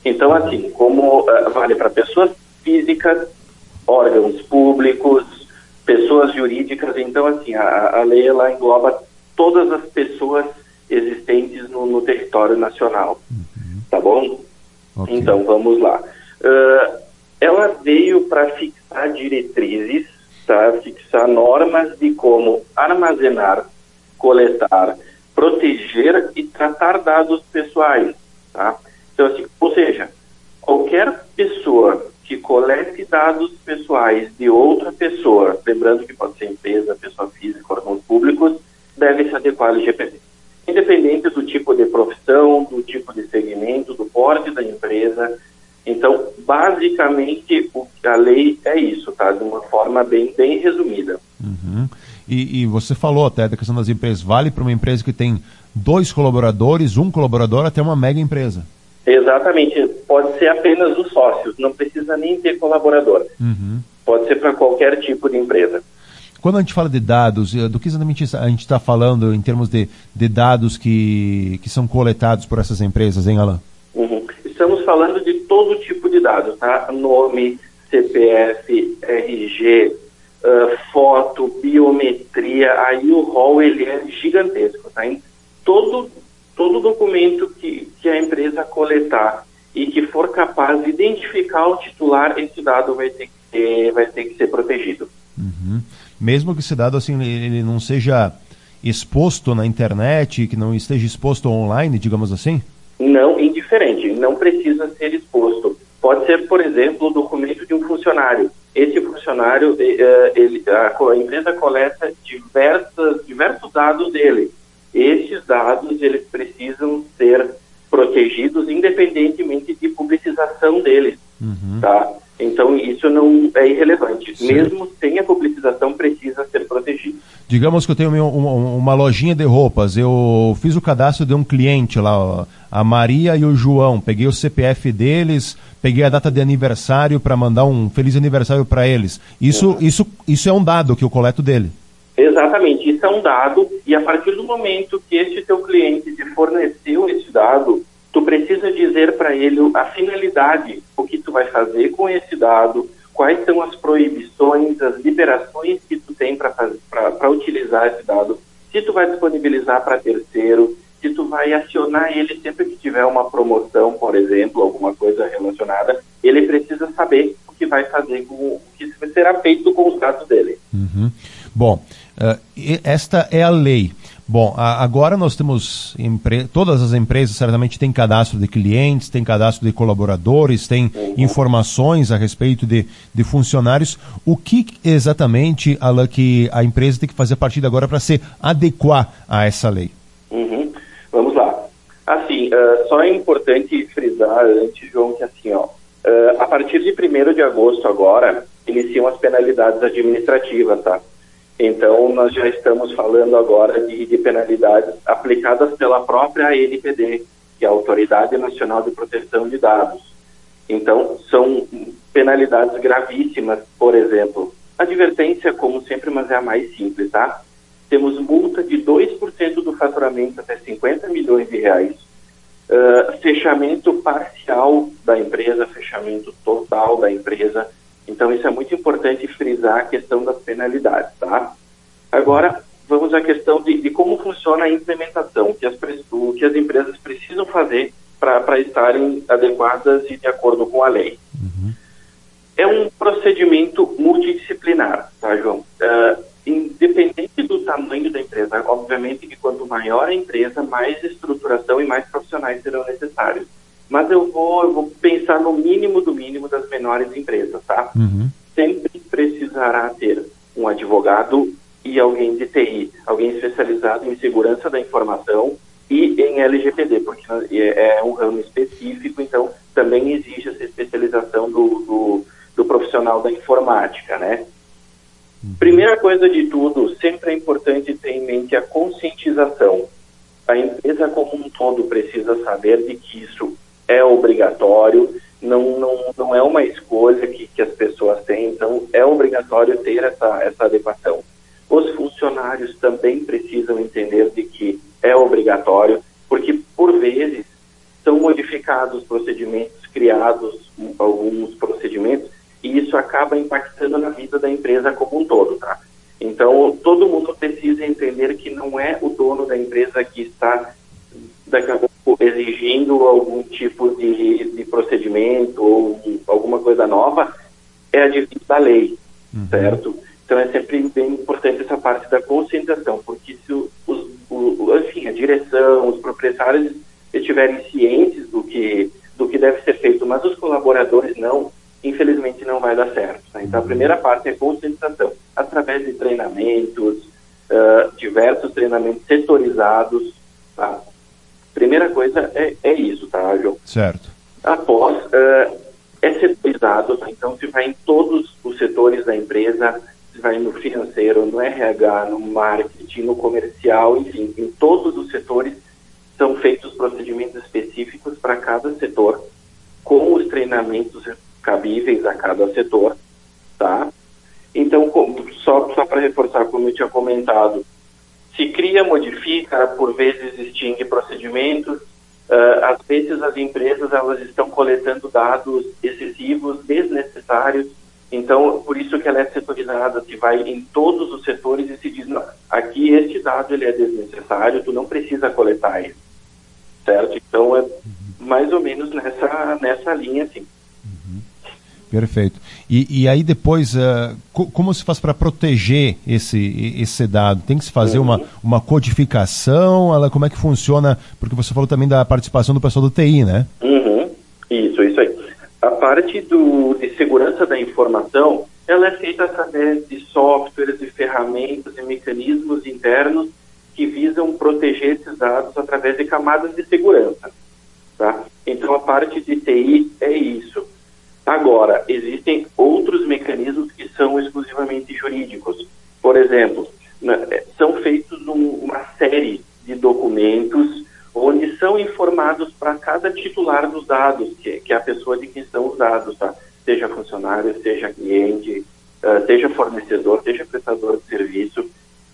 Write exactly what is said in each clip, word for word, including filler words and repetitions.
Então, assim, como uh, vale para pessoas físicas, órgãos públicos, pessoas jurídicas, então, assim, a, a lei, ela engloba todas as pessoas existentes no, no território nacional, uhum. Tá bom? Okay. Então, vamos lá. Uh, ela veio para fixar diretrizes, tá? Fixar normas de como armazenar, coletar, proteger e tratar dados pessoais, tá? Então, assim, ou seja, qualquer pessoa que colete dados pessoais de outra pessoa, lembrando que pode ser empresa, pessoa física, órgãos públicos, deve se adequar ao L G P D. Independente do tipo de profissão, do tipo de segmento, do porte da empresa. Então, basicamente, o, a lei é isso, tá? De uma forma bem, bem resumida. Uhum. E, e você falou até da questão das empresas. Vale para uma empresa que tem dois colaboradores, um colaborador, até uma mega empresa. Exatamente. Pode ser apenas os sócios, não precisa nem ter colaborador. Uhum. Pode ser para qualquer tipo de empresa. Quando a gente fala de dados, do que exatamente a gente está falando em termos de, de dados que, que são coletados por essas empresas, hein, Alan? Uhum. Estamos falando de todo tipo de dados, tá? Nome, C P F, R G, uh, foto, biometria, aí o rol ele é gigantesco, tá? Em todo, todo documento que, que a empresa coletar e que for capaz de identificar o titular, esse dado vai ter que ser, vai ter que ser protegido. Uhum. Mesmo que esse dado assim, ele não seja exposto na internet, que não esteja exposto online, digamos assim? Não, indiferente, não precisa ser exposto. Pode ser, por exemplo, o documento de um funcionário. Esse funcionário, ele, a empresa coleta diversas, diversos dados dele. Esses dados, eles precisam ser protegidos independentemente de publicização deles, uhum. Tá? Então, isso não é irrelevante. Certo. Mesmo sem a publicização, precisa ser protegido. Digamos que eu tenho uma, uma lojinha de roupas, eu fiz o cadastro de um cliente lá, ó, a Maria e o João, peguei o C P F deles, peguei a data de aniversário para mandar um feliz aniversário para eles. Isso, uhum. isso, isso é um dado que eu coleto dele. Exatamente, isso é um dado, e a partir do momento que este teu cliente te forneceu esse dado, tu precisa dizer para ele a finalidade, o que tu vai fazer com esse dado, quais são as proibições, as liberações que tu tem para utilizar esse dado, se tu vai disponibilizar para terceiro, se tu vai acionar ele sempre que tiver uma promoção, por exemplo, alguma coisa relacionada, ele precisa saber o que vai fazer, com o que será feito com os dados dele. Uhum. Bom, uh, esta é a lei. Bom, a, agora nós temos, empre... todas as empresas certamente têm cadastro de clientes, têm cadastro de colaboradores, têm uhum. informações a respeito de, de funcionários. O que exatamente, Alan, que a empresa tem que fazer a partir de agora para se adequar a essa lei? Uhum. Vamos lá. Assim, uh, só é importante frisar antes, João, que assim, ó, uh, a partir de primeiro de agosto agora, iniciam as penalidades administrativas, tá? Então, nós já estamos falando agora de, de penalidades aplicadas pela própria A N P D, que é a Autoridade Nacional de Proteção de Dados. Então, são penalidades gravíssimas, por exemplo, advertência, como sempre, mas é a mais simples, tá? Temos multa de dois por cento do faturamento até cinquenta milhões de reais, uh, fechamento parcial da empresa, fechamento total da empresa. Então, isso é muito importante frisar a questão das penalidades, tá? Agora, vamos à questão de, de como funciona a implementação, que as, o que as empresas precisam fazer para estarem adequadas e de acordo com a lei. Uhum. É um procedimento multidisciplinar, tá, João? Uh, independente do tamanho da empresa, obviamente que quanto maior a empresa, mais estruturação e mais profissionais serão necessários. Mas eu vou, eu vou pensar no mínimo do mínimo das menores empresas, tá? Uhum. Sempre precisará ter um advogado e alguém de T I, alguém especializado em segurança da informação e em L G P D, porque é um ramo específico, então também exige essa especialização do, do, do profissional da informática, né? Uhum. Primeira coisa de tudo, sempre é importante ter em mente a conscientização. A empresa como um todo precisa saber de que isso é obrigatório, não, não, não é uma escolha que, que as pessoas têm, então é obrigatório ter essa, essa adequação. Os funcionários também precisam entender de que é obrigatório, porque por vezes são modificados procedimentos, criados alguns procedimentos, e isso acaba impactando na vida da empresa como um todo, tá? Então, todo mundo precisa entender que não é o dono da empresa que está, daqui a pouco, exigindo algum tipo de, de procedimento ou alguma coisa nova, é advindo da lei, uhum. certo? Então, é sempre bem importante essa parte da conscientização, porque se os, o, enfim, a direção, os proprietários estiverem cientes do que, do que deve ser feito, mas os colaboradores não, infelizmente não vai dar certo. Tá? Então, a primeira parte é conscientização, através de treinamentos, uh, diversos treinamentos setorizados. Tá? Primeira coisa é, é isso, tá, João? Certo. Após, uh, é setorizado, tá? Então se vai em todos os setores da empresa, se vai no financeiro, no R H, no marketing, no comercial, enfim, em todos os setores são feitos procedimentos específicos para cada setor, com os treinamentos cabíveis a cada setor, tá? Então, só, só para reforçar, como eu tinha comentado, se cria, modifica, por vezes extingue procedimentos, uh, às vezes as empresas elas estão coletando dados excessivos, desnecessários, então por isso que ela é setorizada, se vai em todos os setores e se diz, não, aqui este dado ele é desnecessário, tu não precisa coletar ele, certo? Então é mais ou menos nessa, nessa linha, assim. Perfeito. E, e aí depois, uh, co como se faz para proteger esse, esse dado? Tem que se fazer uhum. uma, uma codificação? Ela, como é que funciona? Porque você falou também da participação do pessoal do T I, né? Uhum. Isso, isso aí. A parte do, de segurança da informação, ela é feita através de softwares, de ferramentas e mecanismos internos que visam proteger esses dados através de camadas de segurança. Tá? Então, a parte de T I é isso. Agora, existem outros mecanismos que são exclusivamente jurídicos. Por exemplo, são feitos um, uma série de documentos onde são informados para cada titular dos dados, que, que é a pessoa de quem são os dados, tá? Seja funcionário, seja cliente, uh, seja fornecedor, seja prestador de serviço.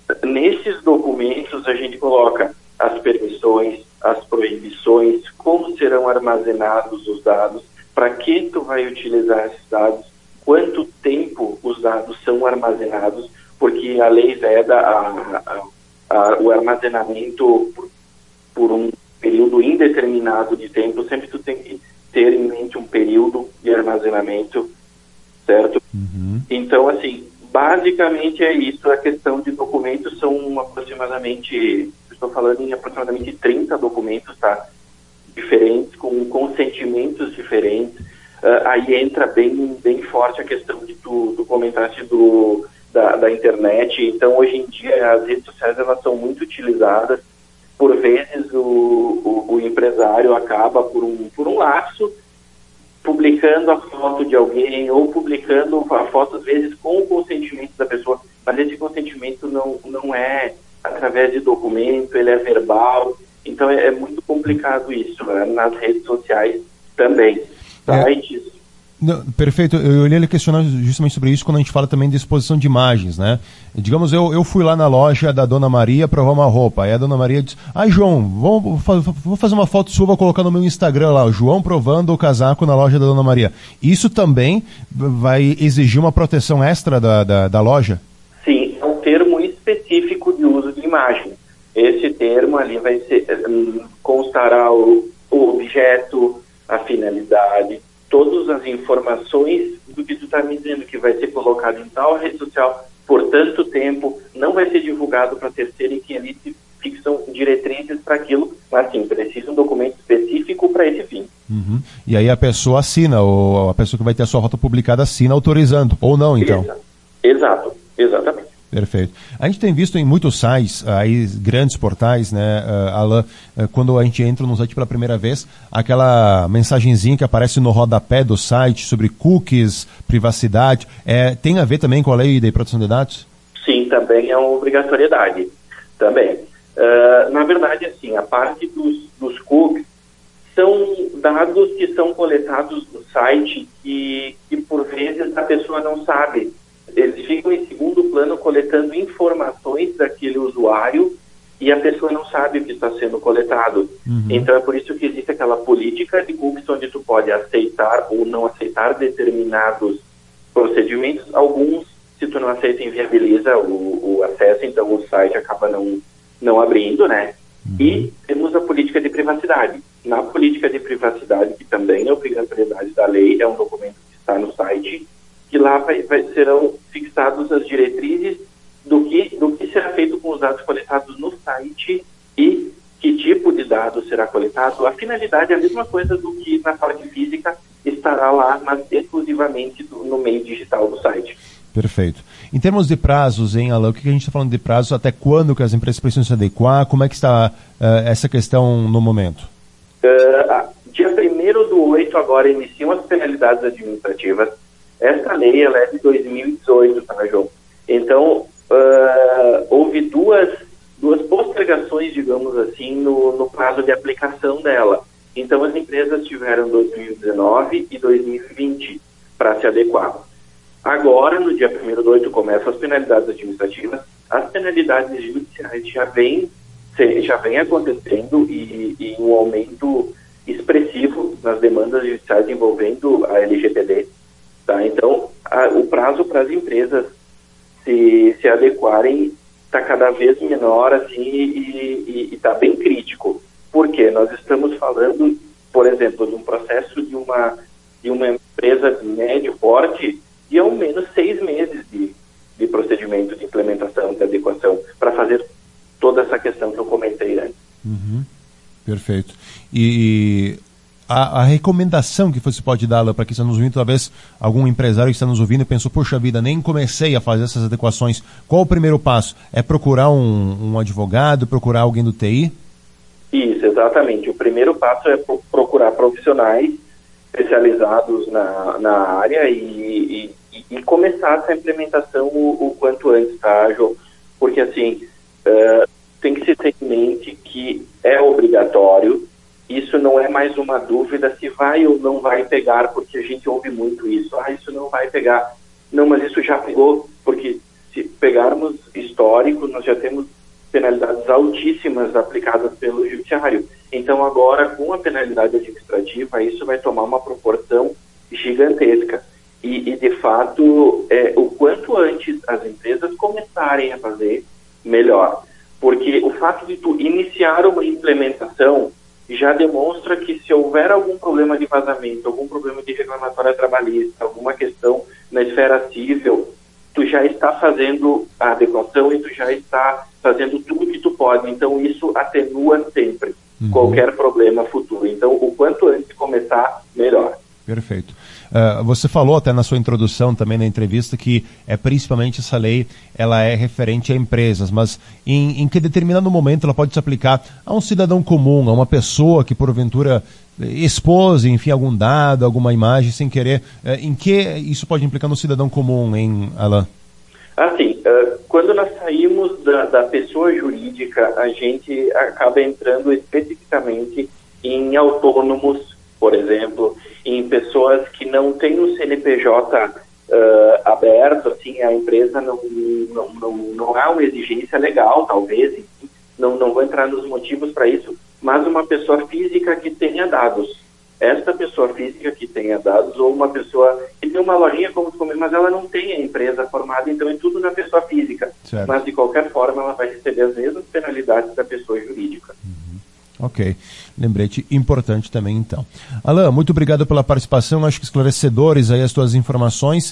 Nesses documentos a gente coloca as permissões, as proibições, como serão armazenados os dados, para que tu vai utilizar esses dados, quanto tempo os dados são armazenados, porque a lei veda a, a, a, o armazenamento por, por um período indeterminado de tempo. Sempre tu tem que ter em mente um período de armazenamento, certo? Uhum. Então, assim, basicamente é isso. A questão de documentos são aproximadamente, estou falando em aproximadamente trinta documentos, tá? Diferentes, com consentimentos diferentes. Uh, aí entra bem, bem forte a questão que tu, tu comentaste do, da, da internet. Então, hoje em dia, as redes sociais elas são muito utilizadas. Por vezes, o, o, o empresário acaba, por um, por um lapso, publicando a foto de alguém ou publicando a foto, às vezes, com o consentimento da pessoa. Mas esse consentimento não, não é através de documento, ele é verbal. Então é, é muito complicado isso, né? Nas redes sociais também. Sites. É, não, perfeito, eu ia lhe questionar justamente sobre isso quando a gente fala também de exposição de imagens, né? Digamos, eu, eu fui lá na loja da Dona Maria provar uma roupa, aí a Dona Maria diz, ai João, vou, vou fazer uma foto sua, vou colocar no meu Instagram lá, o João provando o casaco na loja da Dona Maria. Isso também vai exigir uma proteção extra da, da, da loja? Sim, é um termo específico de uso de imagem. Esse termo ali vai ser, constará o, o objeto, a finalidade, todas as informações do que tu está me dizendo, que vai ser colocado em tal rede social por tanto tempo, não vai ser divulgado para terceiro e que ali se fixam diretrizes para aquilo, mas sim, precisa um documento específico para esse fim. Uhum. E aí a pessoa assina, ou a pessoa que vai ter a sua foto publicada assina autorizando, ou não, então? Exato, Exato. Exatamente. Perfeito. A gente tem visto em muitos sites, aí, grandes portais, né, uh, Alain, uh, quando a gente entra no site pela primeira vez, aquela mensagenzinha que aparece no rodapé do site sobre cookies, privacidade, é, tem a ver também com a lei de proteção de dados? Sim, também é uma obrigatoriedade. Também. Uh, na verdade, assim, a parte dos, dos cookies são dados que são coletados no site e que, por vezes, a pessoa não sabe. Eles ficam em segundo plano coletando informações daquele usuário e a pessoa não sabe o que está sendo coletado. Uhum. Então é por isso que existe aquela política de cookies onde tu pode aceitar ou não aceitar determinados procedimentos. Alguns, se tu não aceita, inviabiliza o, o acesso, então o site acaba não, não abrindo, né? Uhum. E temos a política de privacidade. Na política de privacidade, que também é obrigatoriedade da lei, é um documento que está no site, que lá vai, vai, serão fixadas as diretrizes do que, do que será feito com os dados coletados no site e que tipo de dado será coletado. A finalidade é a mesma coisa do que na parte física estará lá, mas exclusivamente do, no meio digital do site. Perfeito. Em termos de prazos, hein, Alain, o que a gente está falando de prazos? Até quando que as empresas precisam se adequar? Como é que está uh, essa questão no momento? Uh, dia primeiro do oito agora iniciam as penalidades administrativas. Essa lei ela é de dois mil e dezoito, tá, João? Então, uh, houve duas, duas postergações, digamos assim, no, no prazo de aplicação dela. Então, as empresas tiveram dois mil e dezenove e dois mil e vinte para se adequar. Agora, no dia primeiro do oito, começam as penalidades administrativas. As penalidades judiciais já vêm já vem acontecendo e, e um aumento expressivo nas demandas judiciais envolvendo a L G P D. Tá? Então, a, o prazo para as empresas se, se adequarem está cada vez menor assim, e está bem crítico. Por quê? Nós estamos falando, por exemplo, de um processo de uma, de uma empresa de médio porte de ao menos seis meses de, de procedimento de implementação, de adequação, para fazer toda essa questão que eu comentei antes. Uhum. Perfeito. E a, a recomendação que você pode dar para quem está nos ouvindo, talvez algum empresário que está nos ouvindo e pensou, poxa vida, nem comecei a fazer essas adequações. Qual o primeiro passo? É procurar um, um advogado, procurar alguém do T I? Isso, exatamente. O primeiro passo é pro, procurar profissionais especializados na, na área e, e, e começar essa implementação o, o quanto antes, tá, João? Porque, assim, uh, tem que se ter em mente que é obrigatório. Isso não é mais uma dúvida se vai ou não vai pegar, porque a gente ouve muito isso. Ah, isso não vai pegar. Não, mas isso já pegou, porque se pegarmos histórico, nós já temos penalidades altíssimas aplicadas pelo judiciário. Então, agora, com a penalidade administrativa, isso vai tomar uma proporção gigantesca. E, e de fato, é, o quanto antes as empresas começarem a fazer, melhor. Porque o fato de tu iniciar uma implementação já demonstra que se houver algum problema de vazamento, algum problema de reclamatória trabalhista, alguma questão na esfera civil, tu já está fazendo a adequação e tu já está fazendo tudo que tu pode. Então, isso atenua sempre uhum. qualquer problema futuro. Então, o quanto antes começar, melhor. Perfeito. Uh, você falou até na sua introdução também na entrevista que é principalmente essa lei, ela é referente a empresas, mas em, em que determinado momento ela pode se aplicar a um cidadão comum, a uma pessoa que porventura expôs, enfim, algum dado, alguma imagem sem querer. Uh, em que isso pode implicar no cidadão comum, hein, Alain? Assim, uh, quando nós saímos da, da pessoa jurídica, a gente acaba entrando especificamente em autônomos, por exemplo, em pessoas que não têm o C N P J uh, aberto, assim, a empresa não, não, não, não há uma exigência legal, talvez, enfim, não, não vou entrar nos motivos para isso, mas uma pessoa física que tenha dados. Esta pessoa física que tenha dados, ou uma pessoa que tem uma lojinha como comer, mas ela não tem a empresa formada, então é tudo na pessoa física. Certo. Mas, de qualquer forma, ela vai receber as mesmas penalidades da pessoa jurídica. Uhum. Ok, lembrete importante também então. Alain, muito obrigado pela participação, acho que esclarecedores aí as tuas informações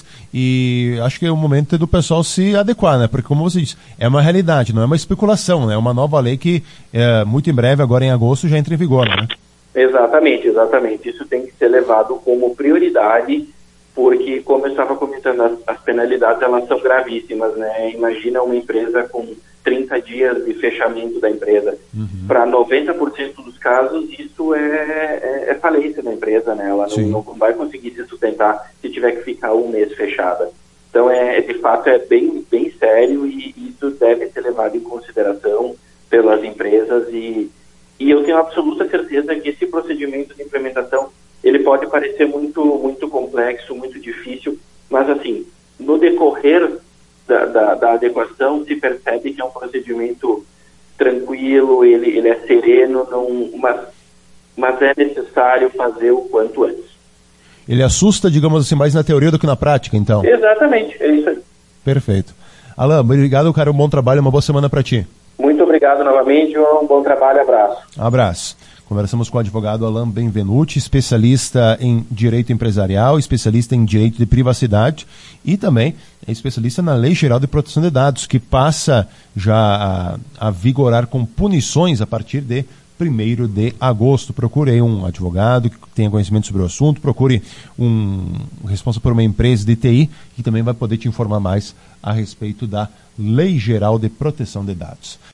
e acho que é o momento do pessoal se adequar, né? Porque como você disse, é uma realidade, não é uma especulação, né? É uma nova lei que é, muito em breve, agora em agosto, já entra em vigor, né? Exatamente, exatamente. Isso tem que ser levado como prioridade, porque, como eu estava comentando, as, as penalidades elas são gravíssimas, né? Imagina uma empresa com trinta dias de fechamento da empresa. Uhum. Para noventa por cento dos casos, isso é, é, é falência da empresa, né? Ela não, não vai conseguir se sustentar se tiver que ficar um mês fechada. Então, é, de fato, é bem, bem sério e isso deve ser levado em consideração pelas empresas e, e eu tenho absoluta certeza que esse procedimento de implementação, ele pode parecer muito, muito complexo, muito difícil, mas, assim, no decorrer Da, da, da adequação, se percebe que é um procedimento tranquilo, ele, ele é sereno, não, mas, mas é necessário fazer o quanto antes. Ele assusta, digamos assim, mais na teoria do que na prática, então? Exatamente, é isso aí. Perfeito. Alan, obrigado, cara, um bom trabalho, uma boa semana para ti. Muito obrigado novamente, João, um bom trabalho, abraço. Abraço. Conversamos com o advogado Alan Benvenuti, especialista em direito empresarial, especialista em direito de privacidade e também é especialista na Lei Geral de Proteção de Dados, que passa já a, a vigorar com punições a partir de primeiro de agosto. Procure aí um advogado que tenha conhecimento sobre o assunto, procure um responsável por uma empresa de T I que também vai poder te informar mais a respeito da Lei Geral de Proteção de Dados.